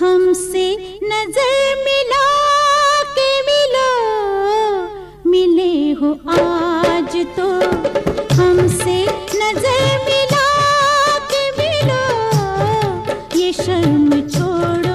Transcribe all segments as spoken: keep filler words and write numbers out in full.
हमसे नजर मिला के मिलो, मिले हो आज तो हमसे नजर मिला के मिलो, ये शर्म छोड़ो,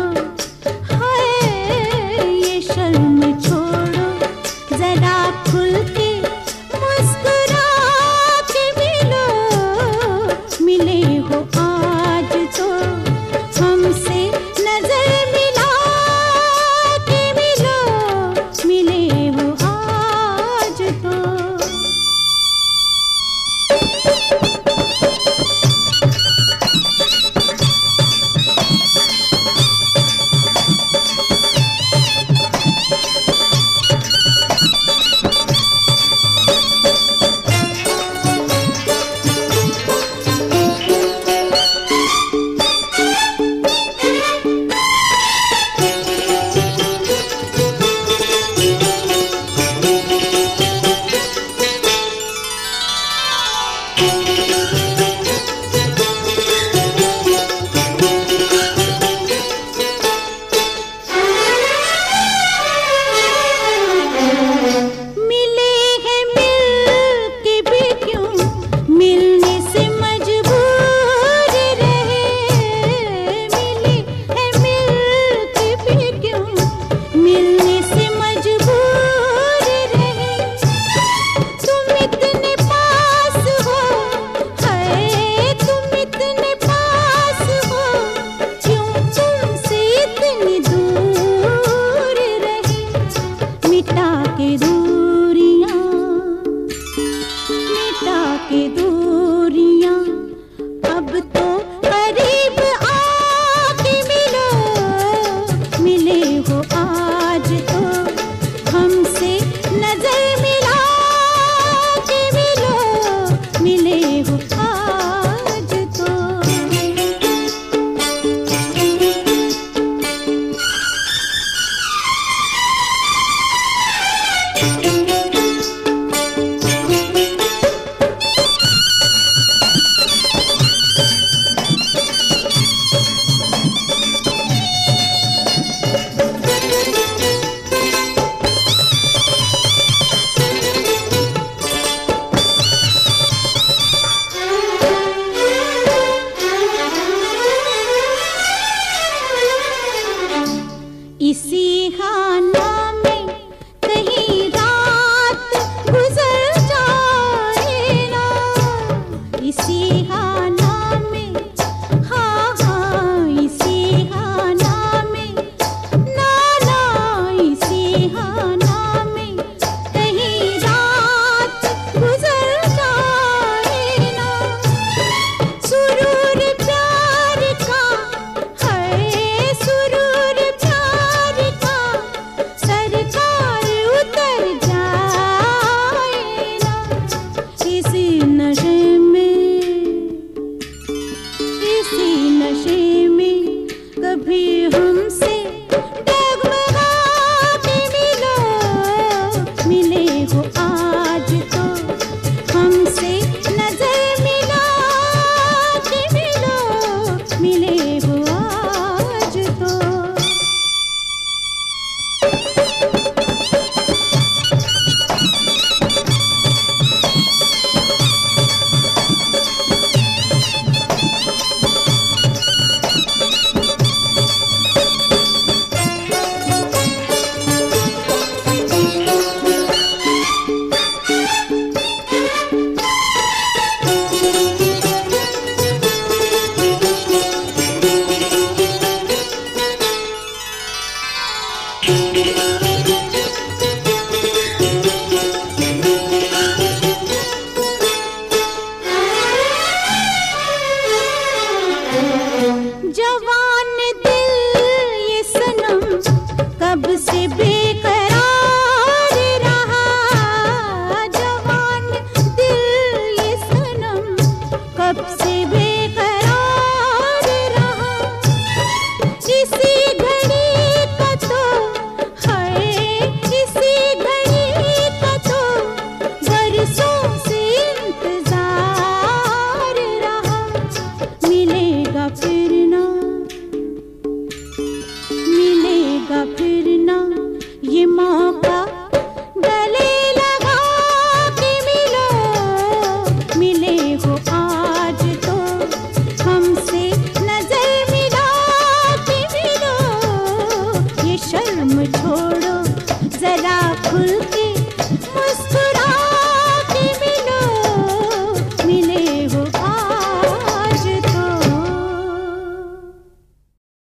हाय ये शर्म छोड़ो, जरा खुल के मुस्कुरा के मिलो, मिले हो आज तो हमसे नजर मिला के मिलो, मिले हो आज तो। इसी खाना में कहीं रात गुजर जाए ना, इसी खाना में, हाँ हाँ इसी खाना में, ना ना इसी खाना में कहीं रात गुजर जाए ना, सुरूर प्यार का है सुरूर प्यार का सरकार उतर जाए ना, इसी नशे में इसी नशे में कभी हमसे डगमगा के मिलो, मिले हो आज तो हमसे नजर मिला के मिलो, मिले हो आज तो। जवान दिल ये सनम कब से बेकरार रहा, जवान दिल ये सनम कब से बेकरार रहा, इसी घड़ी का तो है इसी घड़ी का तो बरसों से इंतजार रहा, मिलेगा फिर ना ये मौका गले लगा के मिलो, मिले हो आज तो हमसे नजर मिला के मिलो। ये शर्म छोड़ो जरा खुल